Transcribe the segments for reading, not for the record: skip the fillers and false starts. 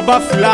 Abafla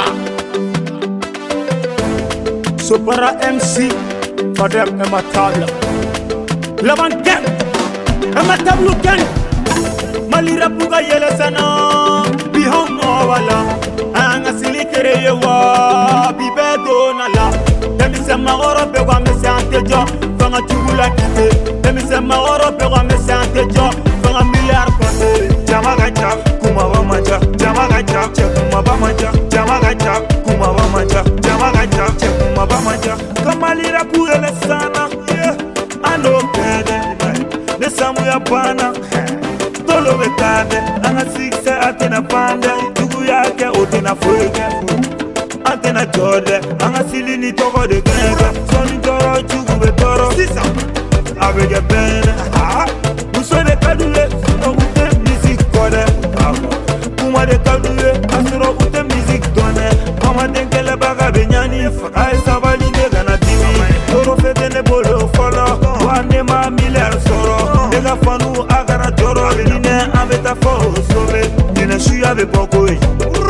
Sopara MC Fadem Emma Tabla Lavan Gang Emma Tablu Gang Malira Puga Yele Sana Bihon Wala Anga Silikere Yewa Bibedo Nala Demisema Orope wa Mesante Jo Fanga Tugula Kite Demisema Orope wa Mesante Jo Fanga Miliar Kote Jamaga Chap Kumaba Maja Jamaga Chap Kumaba Maja Jamaga Chap Kumaba Maja Jamaga Chap Kumaba Maja Kamalira Puyele Sana Ano Kede Nesamu ya Pana Tolo Bekade Anga Sikse Atena Pande Tugu yake Otena Fuege Atena Jode Anga Silini Toko de Grenga Soni Toro Chugu Betoro Sisa Abege Bene Musone Kadule Sino Ute Music Kode Kuma de Kadule Asuro Ute Music Done Mama Denkele Baga Benyani Ae Savali de Gana TV Toro Fete Ne Bolo Folo Wane Ma Miler Soro Dega Fanu Agara Joro Nine Abeta Fo Sove Nine Shuya Be Bokoe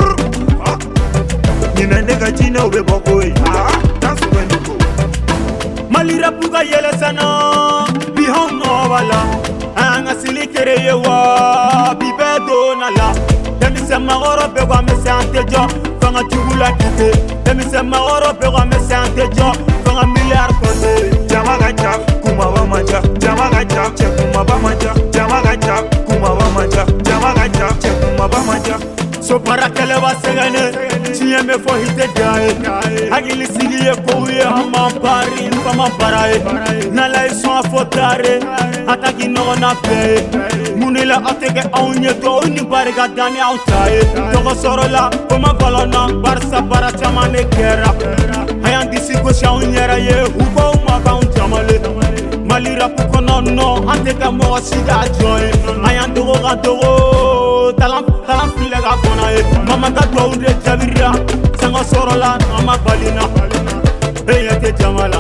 Nine Nega Jine Ube Bokoe That's when you go Malira Puga Yele Sana Bihon Wala Anga Silikere Yewa Bibedo Nala Demisema Orope wa Mesante Jo Fanga Tugula Kite Demisema Orope wa Mesante Jo Fanga Miliar Kote Jamaga Chap Kumaba Maja Jamaga Chap Kumaba Maja Jamaga Chap Kumaba Maja Jamaga Chap Kumaba Maja So para Kelewa Segane Tiye me fo hite jae Agili Sigi Ye Kouye Hama Pari Fama Parae Nala Ison Afotare Ataki no na pe Munila ateke aunye to Uni Bariga Dani Autae Togo Sorola Koma Balona Barsa Bara Chamane Kera Hayan Disi Gosha Unyera Ye Hugo Umaga Unchamale Malira Pukono no Anteka Moga Siga Joy Hayan Dogo Gadogo Talam Filega Bonae Mama Gato Unde Javira Sanga Sorola Mama Balina Eyete Jamala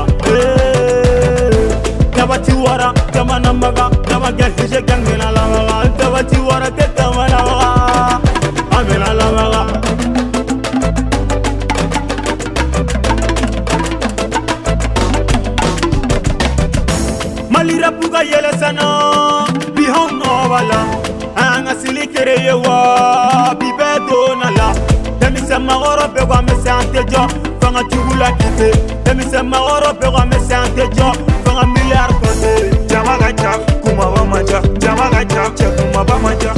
Tabati wara, jamana maga, tabaga hije gangena lavaga. Tabati wara te tamana maga, amena lavaga. Malira Puga Yele Sana, Bihon Wala. Anga Silikere Yewa, Bibedo Nala. Demisema Orope wa Mesante Jo, Fanga Tugula Kite. Demisema Orope wa Mesante Jo, Fanga Miliar Kote Jamaga Chap Kumaba Maja Jamaga Chap Kumaba Maja